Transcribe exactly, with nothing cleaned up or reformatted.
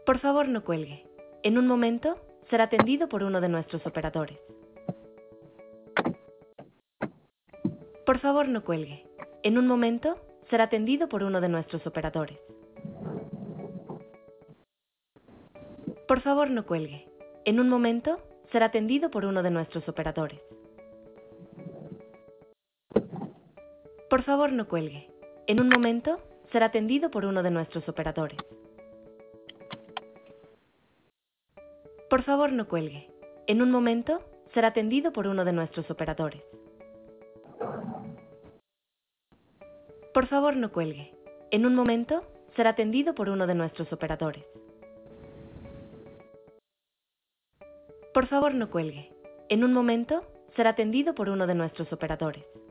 Por favor, no cuelgue. En un momento será atendido por uno de nuestros operadores. Por favor, no cuelgue. En un momento será atendido por uno de nuestros operadores. Por favor, no cuelgue. En un momento será atendido por uno de nuestros operadores. Por favor, no cuelgue. En un momento será atendido por uno de nuestros operadores. Por favor, no cuelgue. En un momento será atendido por uno de nuestros operadores. Por favor, no cuelgue. En un momento será atendido por uno de nuestros operadores. Por favor, no cuelgue. En un momento será atendido por uno de nuestros operadores.